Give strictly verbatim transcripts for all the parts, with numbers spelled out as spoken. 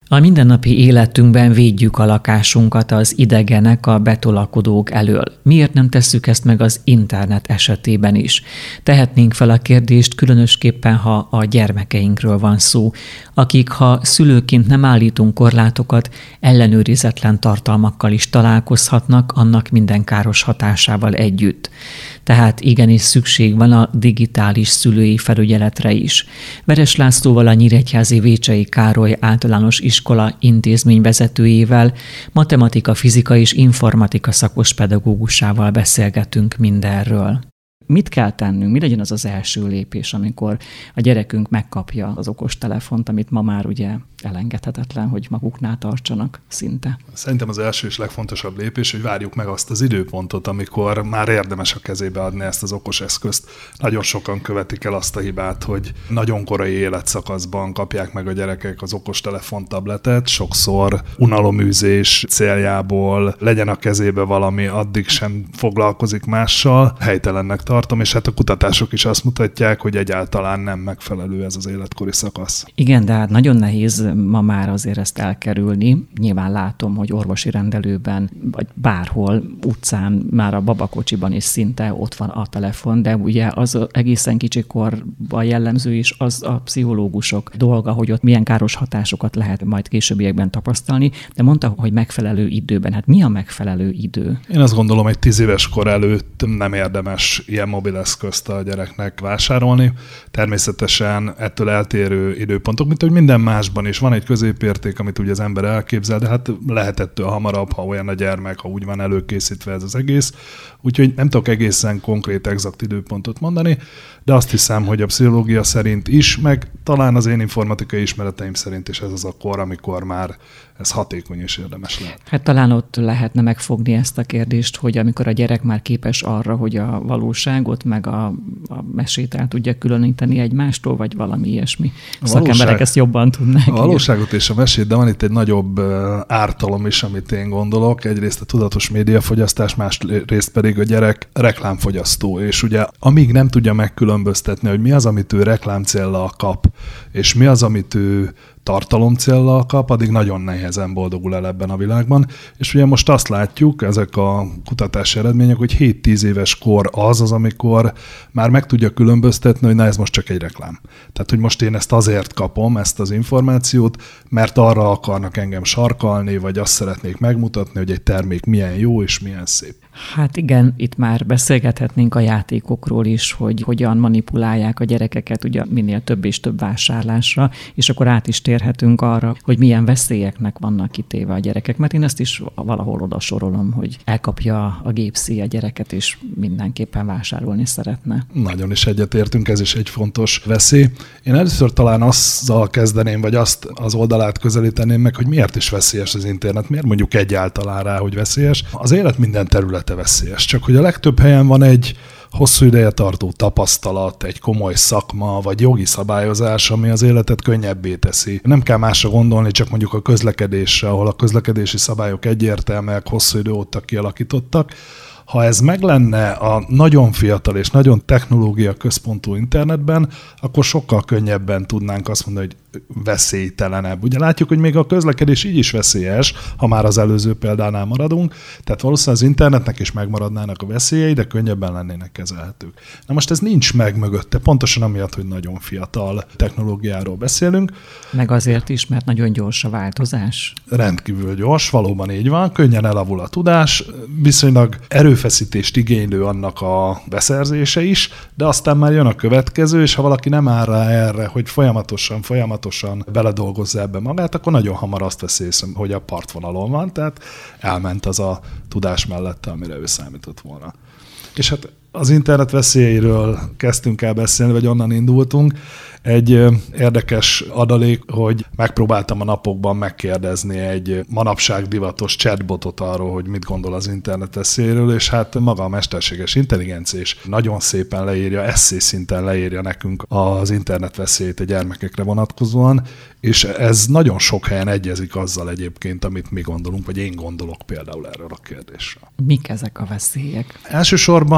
A mindennapi életünkben védjük a lakásunkat az idegenek, a betolakodók elől. Miért nem tesszük ezt meg az internet esetében is? Tehetnénk fel a kérdést, különösképpen, ha a gyermekeinkről van szó, akik, ha szülőként nem állítunk korlátokat, ellenőrizetlen tartalmakkal is találkozhatnak, annak minden káros hatásával együtt. Tehát igenis szükség van a digitális szülői felügyeletre is. Veres Lászlóval, a Nyíregyházi Vécsei Károly Általános Iskola intézményvezetőjével, matematika, fizika és informatika szakos pedagógusával beszélgetünk mindenről. Mit kell tennünk? Mi legyen az az első lépés, amikor a gyerekünk megkapja az okostelefont, amit ma már ugye elengedhetetlen, hogy maguknál tartsanak szinte? Szerintem az első és legfontosabb lépés, hogy várjuk meg azt az időpontot, amikor már érdemes a kezébe adni ezt az okos eszközt. Nagyon sokan követik el azt a hibát, hogy nagyon korai életszakaszban kapják meg a gyerekek az okostelefon, tabletet, sokszor unaloműzés céljából, legyen a kezébe valami, addig sem foglalkozik mással, helytelennek tartom, és hát a kutatások is azt mutatják, hogy egyáltalán nem megfelelő ez az életkori szakasz. Igen, de hát nagyon nehéz ma már azért ezt elkerülni. Nyilván látom, hogy orvosi rendelőben, vagy bárhol, utcán, már a babakocsiban is szinte ott van a telefon, de ugye az egészen kicsikorban jellemző is az a pszichológusok dolga, hogy ott milyen káros hatásokat lehet majd későbbiekben tapasztalni, de mondta, hogy megfelelő időben. Hát mi a megfelelő idő? Én azt gondolom, egy tíz éves kor előtt nem érdemes ilyen mobileszközt a gyereknek vásárolni. Természetesen ettől eltérő időpontok, mint hogy minden másban is van egy középérték, amit ugye az ember elképzel, de hát lehet ettől hamarabb, ha olyan a gyermek, ha úgy van előkészítve ez az egész. Úgyhogy nem tudok egészen konkrét, exakt időpontot mondani, de azt hiszem, hogy a pszichológia szerint is, meg talán az én informatikai ismereteim szerint is ez az a kor, amikor már ez hatékony és érdemes lehet. Hát talán ott lehetne megfogni ezt a kérdést, hogy amikor a gyerek már képes arra, hogy a valóságot meg a, a mesét el tudja különíteni egymástól, vagy valami ilyesmi. A szakemberek valóság, ezt jobban tudnák. A valóságot és a mesét, de van itt egy nagyobb ártalom is, amit én gondolok. Egyrészt a tudatos médiafogyasztás, másrészt pedig a gyerek reklámfogyasztó. És ugye amíg nem tudja megkülönböztetni, hogy mi az, amit ő reklámcéllal kap, és mi az, amit ő tartalomcéllal kap, addig nagyon nehezen boldogul el ebben a világban. És ugye most azt látjuk, ezek a kutatási eredmények, hogy hét-tíz éves kor az az, amikor már meg tudja különböztetni, hogy na ez most csak egy reklám. Tehát, hogy most én ezt azért kapom, ezt az információt, mert arra akarnak engem sarkalni, vagy azt szeretnék megmutatni, hogy egy termék milyen jó és milyen szép. Hát igen, itt már beszélgethetnénk a játékokról is, hogy hogyan manipulálják a gyerekeket ugye minél több és több vásárlásra, és akkor át is térhetünk arra, hogy milyen veszélyeknek vannak kitéve a gyerekek, mert én ezt is valahol oda sorolom, hogy elkapja a gépszíj a gyereket, és mindenképpen vásárolni szeretne. Nagyon is egyetértünk, ez is egy fontos veszély. Én először talán azzal kezdeném, vagy azt az oldalát közelíteném meg, hogy miért is veszélyes az internet, miért mondjuk egyáltalán rá, hogy veszélyes. Az élet minden terület veszélyes. Csak hogy a legtöbb helyen van egy hosszú ideje tartó tapasztalat, egy komoly szakma, vagy jogi szabályozás, ami az életet könnyebbé teszi. Nem kell másra gondolni, csak mondjuk a közlekedésre, ahol a közlekedési szabályok egyértelműek, hosszú idő óta kialakítottak. Ha ez meg lenne a nagyon fiatal és nagyon technológia központú internetben, akkor sokkal könnyebben tudnánk azt mondani, hogy veszélytelenebb. Ugye látjuk, hogy még a közlekedés így is veszélyes, ha már az előző példánál maradunk, tehát valószínűleg az internetnek is megmaradnának a veszélyei, de könnyebben lennének kezelhetők. Na most ez nincs meg mögötte, pontosan amiatt, hogy nagyon fiatal technológiáról beszélünk. Meg azért is, mert nagyon gyors a változás. Rendkívül gyors, valóban így van, könnyen elavul a tudás, viszonylag erőfeszítést igénylő annak a beszerzése is, de aztán már jön a következő, és ha valaki nem áll rá erre, hogy folyamatosan, folyamatosan beledolgozza ebbe magát, akkor nagyon hamar azt veszi észre, hogy a partvonalon van, tehát elment az a tudás mellette, amire ő számított volna. És hát az internet veszélyeiről kezdtünk el beszélni, vagy onnan indultunk. Egy érdekes adalék, hogy megpróbáltam a napokban megkérdezni egy manapság divatos chatbotot arról, hogy mit gondol az internet veszélyéről, és hát maga a mesterséges intelligencia is nagyon szépen leírja, esszé szinten leírja nekünk az internet veszélyét a gyermekekre vonatkozóan, és ez nagyon sok helyen egyezik azzal egyébként, amit mi gondolunk, vagy én gondolok például erről a kérdésről. Mik ezek a veszélyek? Elsősorban az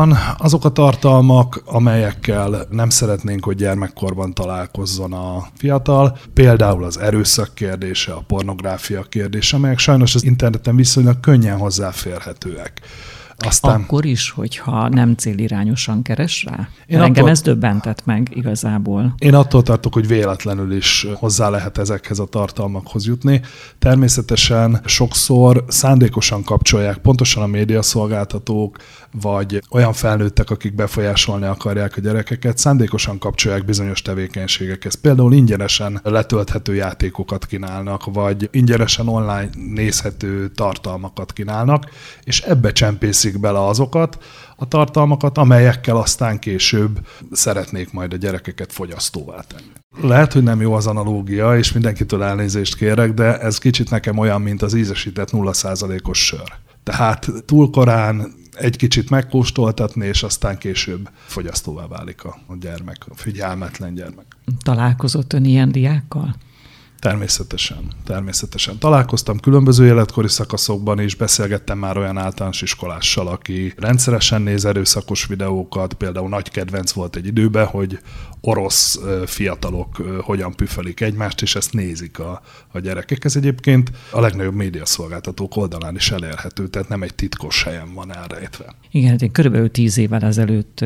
azok a tartalmak, amelyekkel nem szeretnénk, hogy gyermekkorban találkozzon a fiatal, például az erőszak kérdése, a pornográfia kérdése, amelyek sajnos az interneten viszonylag könnyen hozzáférhetőek. Aztán... Akkor is, hogyha nem célirányosan keres rá? Én Engem attól... ez döbbentett meg igazából. Én attól tartok, hogy véletlenül is hozzá lehet ezekhez a tartalmakhoz jutni. Természetesen sokszor szándékosan kapcsolják, pontosan a médiaszolgáltatók, vagy olyan felnőttek, akik befolyásolni akarják a gyerekeket, szándékosan kapcsolják bizonyos tevékenységekhez. Például ingyenesen letölthető játékokat kínálnak, vagy ingyenesen online nézhető tartalmakat kínálnak, és ebbe csempészik bele azokat a tartalmakat, amelyekkel aztán később szeretnék majd a gyerekeket fogyasztóvá tenni. Lehet, hogy nem jó az analógia, és mindenkitől elnézést kérek, de ez kicsit nekem olyan, mint az ízesített nulla százalékos sör. Tehát túl korán egy kicsit megkóstoltatni, és aztán később fogyasztóvá válik a gyermek, a figyelmetlen gyermek. Találkozott ön ilyen diákkal? Természetesen, természetesen. Találkoztam különböző életkori szakaszokban is, beszélgettem már olyan általános iskolással, aki rendszeresen néz erőszakos videókat, például nagy kedvenc volt egy időben, hogy orosz fiatalok hogyan püfölik egymást, és ezt nézik a, a gyerekek. Ez egyébként a legnagyobb médiaszolgáltatók oldalán is elérhető, tehát nem egy titkos helyen van elrejtve. Igen, én körülbelül tíz évvel ezelőtt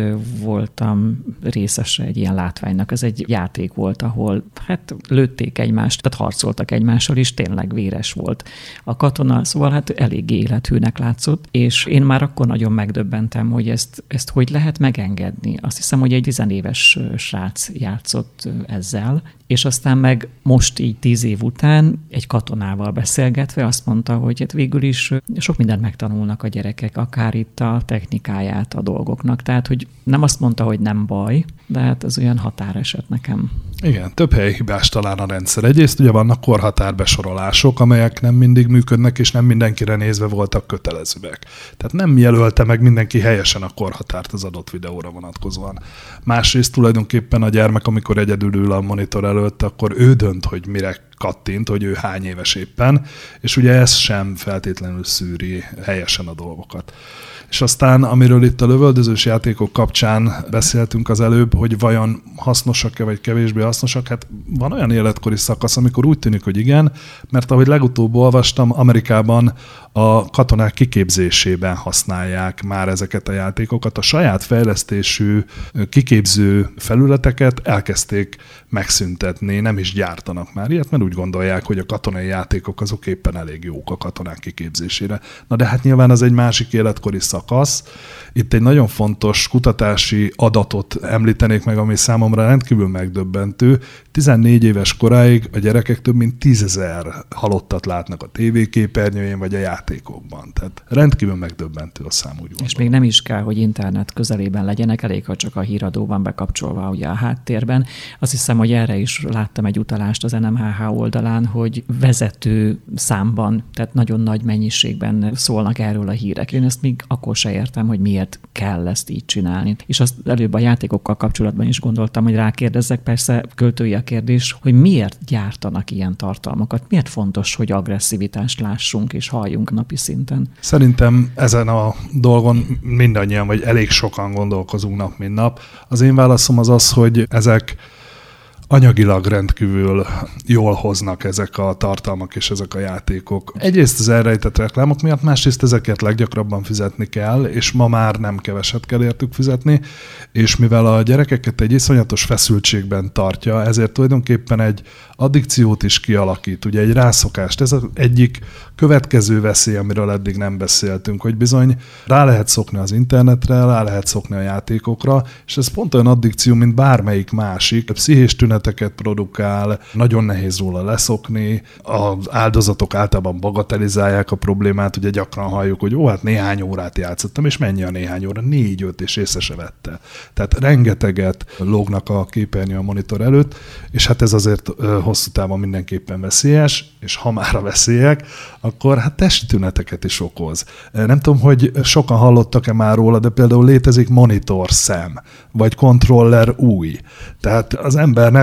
voltam részese egy ilyen látványnak. Ez egy játék volt, ahol hát lőtték egymást, tehát harcoltak egymással, és tényleg véres volt a katona, szóval hát eléggé élethűnek látszott, és én már akkor nagyon megdöbbentem, hogy ezt, ezt hogy lehet megengedni. Azt hiszem, hogy egy tizenéves srác játszott ezzel, és aztán meg most így tíz év után egy katonával beszélgetve azt mondta, hogy hát végül is sok mindent megtanulnak a gyerekek, akár itt a technikáját a dolgoknak. Tehát, hogy nem azt mondta, hogy nem baj, de hát az olyan határeset nekem. Igen, több helyi hibás talán a rendszer. Egyrészt ugye vannak korhatárbesorolások, amelyek nem mindig működnek, és nem mindenkire nézve voltak kötelezőek. Tehát nem jelölte meg mindenki helyesen a korhatárt az adott videóra vonatkozóan. Másrészt tulajdonképpen a gyermek, amikor egyedül ül a monitor előtt, akkor ő dönt, hogy mire kattint, hogy ő hány éves éppen, és ugye ez sem feltétlenül szűri helyesen a dolgokat. És aztán, amiről itt a lövöldözős játékok kapcsán beszéltünk az előbb, hogy vajon hasznosak-e, vagy kevésbé hasznosak, hát van olyan életkori szakasz, amikor úgy tűnik, hogy igen, mert ahogy legutóbb olvastam, Amerikában a katonák kiképzésében használják már ezeket a játékokat. A saját fejlesztésű kiképző felületeket elkezdték megszüntetni, nem is gyártanak már ilyet, mert úgy gondolják, hogy a katonai játékok azok éppen elég jók a katonák kiképzésére. Na de hát nyilván az egy másik életkori szakasz. Itt egy nagyon fontos kutatási adatot említenék meg, ami számomra rendkívül megdöbbentő. tizennégy éves koráig a gyerekek több mint tízezer halottat látnak a tévéképernyőjén vagy a játékokban. Tehát rendkívül megdöbbentő a szám, úgy gondolom. És még nem is kell, hogy internet közelében legyenek, elég, ha csak a híradó van bekapcsolva ugye a háttérben. Azt hiszem, hogy erre is láttam egy utalást az en em há há oldalán, hogy vezető számban, tehát nagyon nagy mennyiségben szólnak erről a hírek. Én ezt még akkor se értem, hogy miért kell ezt így csinálni. És azt előbb a játékokkal kapcsolatban is gondoltam, hogy rákérdezzek, persze költői a kérdés, hogy miért gyártanak ilyen tartalmakat, miért fontos, hogy agresszivitást lássunk és halljunk napi szinten. Szerintem ezen a dolgon mindannyian, vagy elég sokan gondolkozunk nap, mint nap. Az én válaszom az az, hogy ezek anyagilag rendkívül jól hoznak ezek a tartalmak és ezek a játékok. Egyrészt az elrejtett reklámok miatt, másrészt ezeket leggyakrabban fizetni kell, és ma már nem keveset kell értük fizetni, és mivel a gyerekeket egy iszonyatos feszültségben tartja, ezért tulajdonképpen egy addikciót is kialakít, ugye egy rászokást. Ez az egyik következő veszély, amiről eddig nem beszéltünk, hogy bizony rá lehet szokni az internetre, rá lehet szokni a játékokra, és ez pont olyan addikció, mint bármelyik másik. A pszichés tüneteket produkál, nagyon nehéz róla leszokni, az áldozatok általában bagatelizálják a problémát, ugye gyakran halljuk, hogy ó, hát néhány órát játszottam, és mennyi a néhány óra? Négy-öt, és észre se vette. Tehát rengeteget lógnak a képernyő a monitor előtt, és hát ez azért hosszú távon mindenképpen veszélyes, és ha már a veszélyek, akkor hát testi tüneteket is okoz. Nem tudom, hogy sokan hallottak-e már róla, de például létezik monitor szem, vagy kontroller új. Tehát az embernek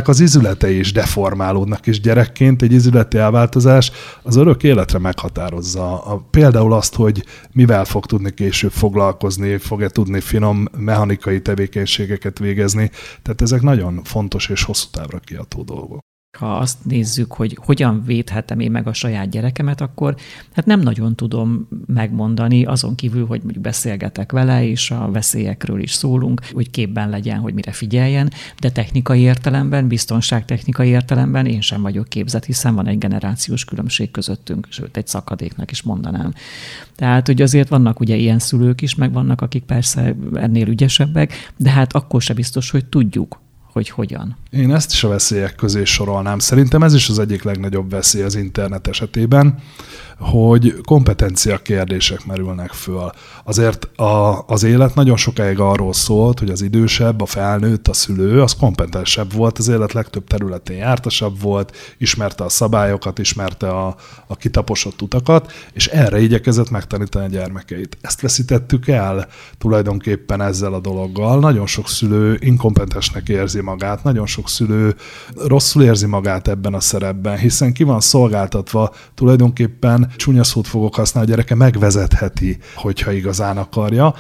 az izületei is deformálódnak, és gyerekként egy izületi elváltozás az örök életre meghatározza. A, például azt, hogy mivel fog tudni később foglalkozni, fog-e tudni finom mechanikai tevékenységeket végezni. Tehát ezek nagyon fontos és hosszú távra kiható dolgok. Ha azt nézzük, hogy hogyan védhetem én meg a saját gyerekemet, akkor hát nem nagyon tudom megmondani, azon kívül, hogy mondjuk beszélgetek vele, és a veszélyekről is szólunk, hogy képben legyen, hogy mire figyeljen, de technikai értelemben, biztonságtechnikai értelemben én sem vagyok képzett, hiszen van egy generációs különbség közöttünk, sőt, egy szakadéknak is mondanám. Tehát, hogy azért vannak ugye ilyen szülők is, meg vannak, akik persze ennél ügyesebbek, de hát akkor se biztos, hogy tudjuk, hogy hogyan. Én ezt is a veszélyek közé sorolnám. Szerintem ez is az egyik legnagyobb veszély az internet esetében, hogy kompetencia kérdések merülnek föl. Azért a, az élet nagyon sokáig arról szólt, hogy az idősebb, a felnőtt, a szülő, az kompetensebb volt, az élet legtöbb területén jártasabb volt, ismerte a szabályokat, ismerte a, a kitaposott utakat, és erre igyekezett megtanítani a gyermekeit. Ezt veszítettük el tulajdonképpen ezzel a dologgal. Nagyon sok szülő inkompetensnek érzi magát, nagyon sok szülő rosszul érzi magát ebben a szerepben, hiszen ki van szolgáltatva tulajdonképpen, csúnya szót fogok használni, a gyereke megvezetheti, hogyha igazán akarja,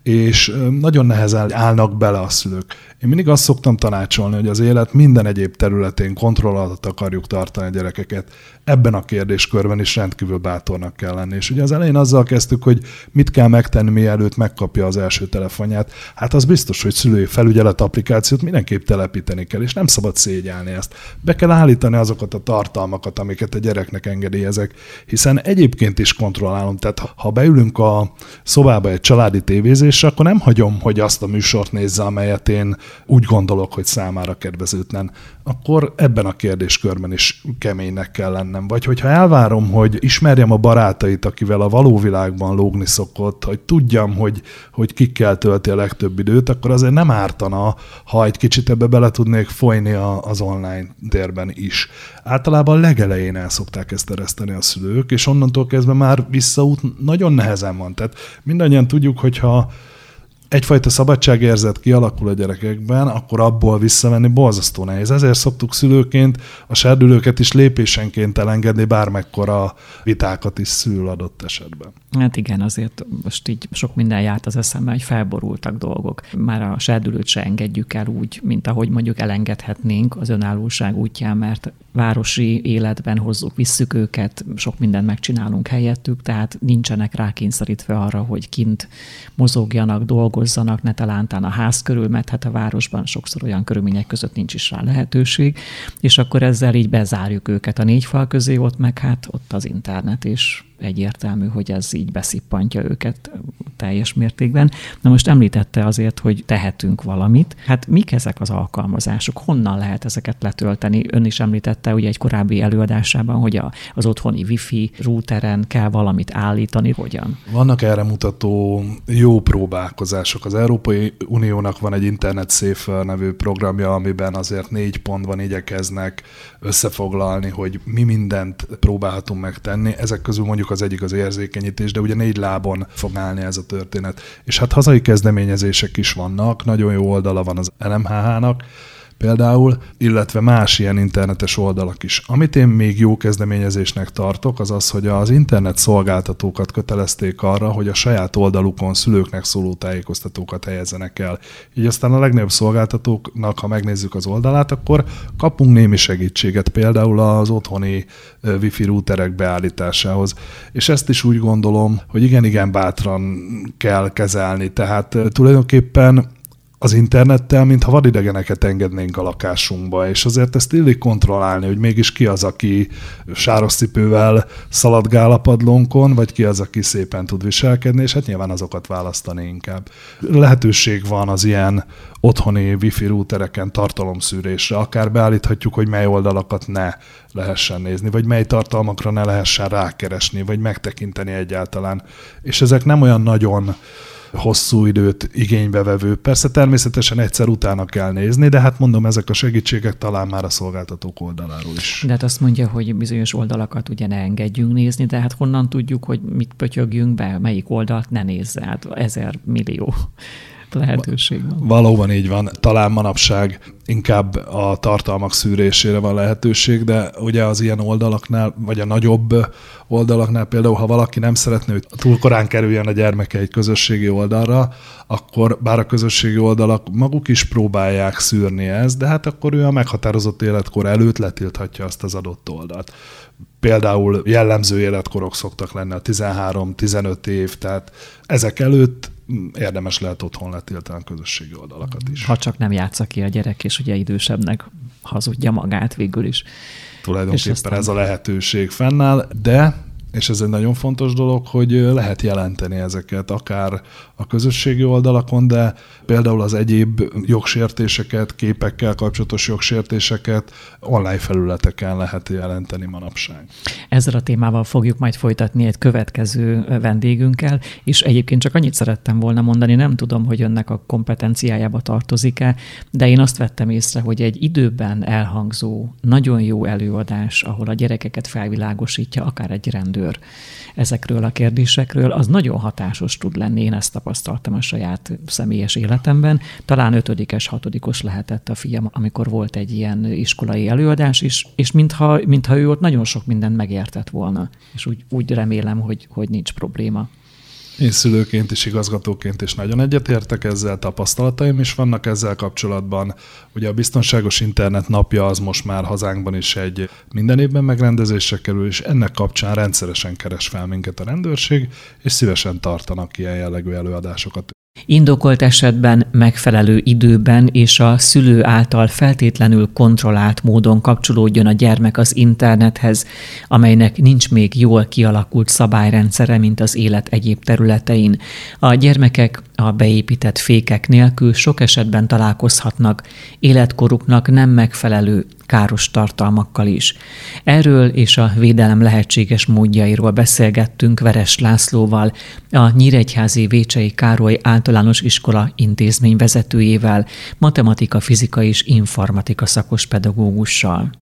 és nagyon nehezen állnak bele a szülők. Én mindig azt szoktam tanácsolni, hogy az élet minden egyéb területén kontroll alatt akarjuk tartani a gyerekeket. Ebben a kérdéskörben is rendkívül bátornak kell lenni. És ugye az elején azzal kezdtük, hogy mit kell megtenni, mielőtt megkapja az első telefonját. Hát az biztos, hogy szülői felügyelet applikációt mindenképp telepíteni kell, és nem szabad szégyelni ezt. Be kell állítani azokat a tartalmakat, amiket a gyereknek engedélyezek, hiszen egyébként is kontrollálom. Tehát ha beülünk a szobába egy családi tévézésre, akkor nem hagyom, hogy azt a műsort nézze, amelyet én úgy gondolok, hogy számára kedvezőtlen. Akkor ebben a kérdéskörben is keménynek kell lennem. Vagy hogyha elvárom, hogy ismerjem a barátait, akivel a való világban lógni szokott, hogy tudjam, hogy, hogy kikkel tölti a legtöbb időt, akkor azért nem ártana, ha egy kicsit ebbe bele tudnék folyni a, az online térben is. Általában legelején el szokták ezt ereszteni a szülők, és onnantól kezdve már visszaút nagyon nehezen van. Tehát mindannyian tudjuk, hogyha egyfajta szabadságérzet kialakul a gyerekekben, akkor abból visszavenni borzasztó nehéz. Ezért szoktuk szülőként a serdülőket is lépésenként elengedni, bármekkora vitákat is szül adott esetben. Hát igen, azért most így sok minden járt az eszembe, hogy felborultak dolgok. Már a serdülőt se engedjük el úgy, mint ahogy mondjuk elengedhetnénk az önállóság útján, mert városi életben hozzuk, visszük őket, sok mindent megcsinálunk helyettük, tehát nincsenek rákényszerítve arra, hogy kint mozogjanak, dolgozzanak, ne talántán a ház körül, mert hát a városban sokszor olyan körülmények között nincs is rá lehetőség, és akkor ezzel így bezárjuk őket a négy fal közé, ott meg hát ott az internet, és egyértelmű, hogy ez így beszippantja őket teljes mértékben. Na most említette azért, hogy tehetünk valamit. Hát mik ezek az alkalmazások? Honnan lehet ezeket letölteni? Ön is említette ugye egy korábbi előadásában, hogy a, az otthoni wifi routeren kell valamit állítani. Hogyan? Vannak erre mutató jó próbálkozások. Az Európai Uniónak van egy Internet Safer nevű programja, amiben azért négy pontban igyekeznek összefoglalni, hogy mi mindent próbálhatunk megtenni. Ezek közül mondjuk az egyik az érzékenyítés, de ugye négy lábon fog állni ez a történet. És hát hazai kezdeményezések is vannak, nagyon jó oldala van az el em há há-nak például, illetve más ilyen internetes oldalak is. Amit én még jó kezdeményezésnek tartok, az az, hogy az internet szolgáltatókat kötelezték arra, hogy a saját oldalukon szülőknek szóló tájékoztatókat helyezzenek el. Így aztán a legnagyobb szolgáltatóknak, ha megnézzük az oldalát, akkor kapunk némi segítséget, például az otthoni wifi routerek beállításához. És ezt is úgy gondolom, hogy igen-igen bátran kell kezelni. Tehát tulajdonképpen az internettel, mintha vadidegeneket engednénk a lakásunkba, és azért ezt illik kontrollálni, hogy mégis ki az, aki sáros cipővel szaladgál a padlónkon, vagy ki az, aki szépen tud viselkedni, és hát nyilván azokat választani inkább. Lehetőség van az ilyen otthoni wifi routereken tartalomszűrésre, akár beállíthatjuk, hogy mely oldalakat ne lehessen nézni, vagy mely tartalmakra ne lehessen rákeresni, vagy megtekinteni egyáltalán. És ezek nem olyan nagyon hosszú időt igénybe vevő. Persze természetesen egyszer utána kell nézni, de hát mondom, ezek a segítségek talán már a szolgáltatók oldaláról is. De hát azt mondja, hogy bizonyos oldalakat ugye ne engedjünk nézni, de hát honnan tudjuk, hogy mit pötyögjünk be, melyik oldalt ne nézze, hát ezer millió lehetőség van. Valóban így van. Talán manapság inkább a tartalmak szűrésére van lehetőség, de ugye az ilyen oldalaknál, vagy a nagyobb oldalaknál például, ha valaki nem szeretne, hogy túl korán kerüljen a gyermeke egy közösségi oldalra, akkor bár a közösségi oldalak maguk is próbálják szűrni ezt, de hát akkor ő a meghatározott életkor előtt letilthatja azt az adott oldalt. Például jellemző életkorok szoktak lenni a tizenhárom-tizenöt év, tehát ezek előtt érdemes lehet otthon letiltani a közösségi oldalakat is. Ha csak nem játsza ki a gyerek, és ugye idősebbnek hazudja magát végül is. Tulajdonképpen aztán... ez a lehetőség fennáll, de, és ez egy nagyon fontos dolog, hogy lehet jelenteni ezeket akár a közösségi oldalakon, de például az egyéb jogsértéseket, képekkel kapcsolatos jogsértéseket online felületeken lehet jelenteni manapság. Ezzel a témával fogjuk majd folytatni egy következő vendégünkkel, és egyébként csak annyit szerettem volna mondani, nem tudom, hogy önnek a kompetenciájába tartozik-e, de én azt vettem észre, hogy egy időben elhangzó, nagyon jó előadás, ahol a gyerekeket felvilágosítja, akár egy rendőr ezekről a kérdésekről, az nagyon hatásos tud lenni. Én ezt tapasztaltam a saját személyes életemben. Talán ötödikes, hatodikos lehetett a fiam, amikor volt egy ilyen iskolai előadás is, és mintha, mintha ő ott nagyon sok mindent megértett volna. És úgy, úgy remélem, hogy, hogy nincs probléma. Én szülőként és igazgatóként is nagyon egyetértek ezzel, tapasztalataim is vannak ezzel kapcsolatban. Ugye a Biztonságos Internet napja az most már hazánkban is egy minden évben megrendezésre kerül, és ennek kapcsán rendszeresen keres fel minket a rendőrség, és szívesen tartanak ilyen jellegű előadásokat. Indokolt esetben megfelelő időben és a szülő által feltétlenül kontrollált módon kapcsolódjon a gyermek az internethez, amelynek nincs még jól kialakult szabályrendszere, mint az élet egyéb területein. A gyermekek a beépített fékek nélkül sok esetben találkozhatnak életkoruknak nem megfelelő káros tartalmakkal is. Erről és a védelem lehetséges módjairól beszélgettünk Veres Lászlóval, a Nyíregyházi Vécsei Károly Általános Iskola intézményvezetőjével, matematika, fizika és informatika szakos pedagógussal.